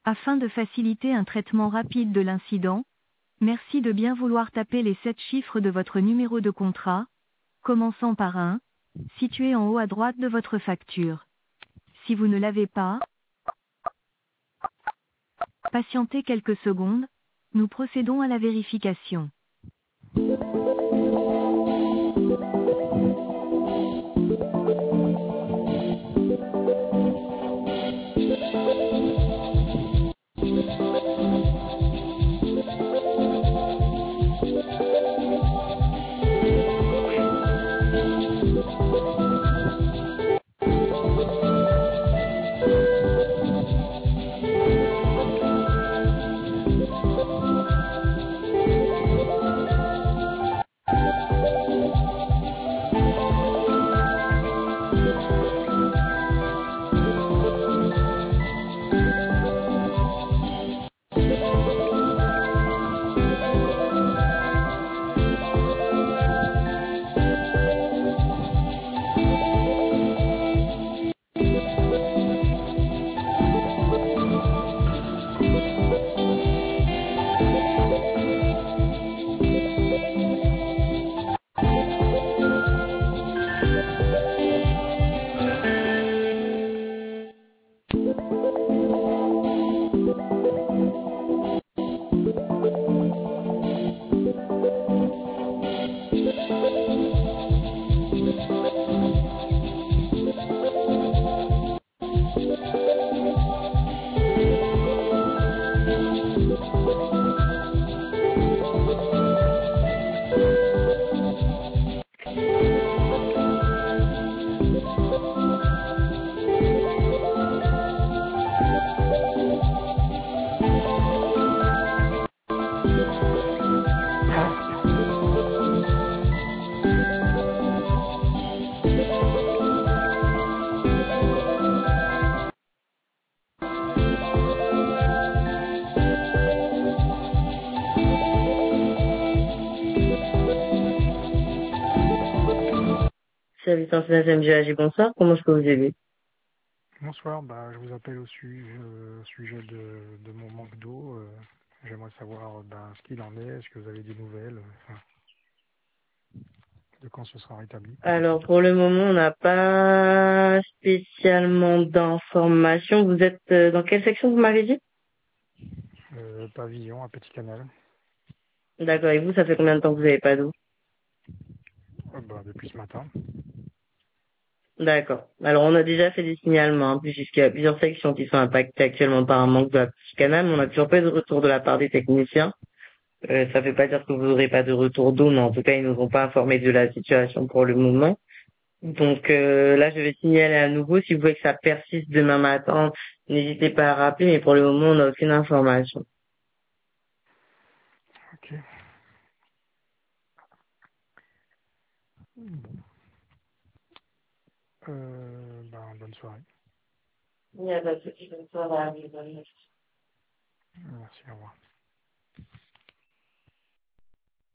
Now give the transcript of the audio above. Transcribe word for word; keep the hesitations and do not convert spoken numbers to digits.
Afin de faciliter un traitement rapide de l'incident, merci de bien vouloir taper les sept chiffres de votre numéro de contrat, commençant par un, situé en haut à droite de votre facture. Si vous ne l'avez pas, patientez quelques secondes, nous procédons à la vérification. Service international M G A G, bonsoir, comment je peux vous aider? Bonsoir, bah, je vous appelle au su- euh, sujet de, de mon manque d'eau. euh, J'aimerais savoir bah, ce qu'il en est, est-ce que vous avez des nouvelles, euh, enfin, de quand ce sera rétabli. Alors, pour le moment, on n'a pas spécialement d'informations. Vous êtes euh, dans quelle section, vous m'avez dit? Euh, pavillon à Petit Canal, D'accord, et vous, ça fait combien de temps que vous n'avez pas d'eau? euh, bah, depuis ce matin. D'accord. Alors, on a déjà fait des signalements, hein, puisqu'il y a plusieurs sections qui sont impactées actuellement par un manque de canal, mais on n'a toujours pas eu de retour de la part des techniciens. Euh, ça ne veut pas dire que vous n'aurez pas de retour d'eau, mais en tout cas, ils ne nous ont pas informés de la situation pour le moment. Donc euh, là, je vais signaler à nouveau. Si vous voulez que ça persiste demain matin, n'hésitez pas à rappeler, mais pour le moment, on n'a aucune information. Ok. Bon. Euh, bah, bonne soirée. Il n'y a pas de souci, bonne soirée. Merci, au revoir.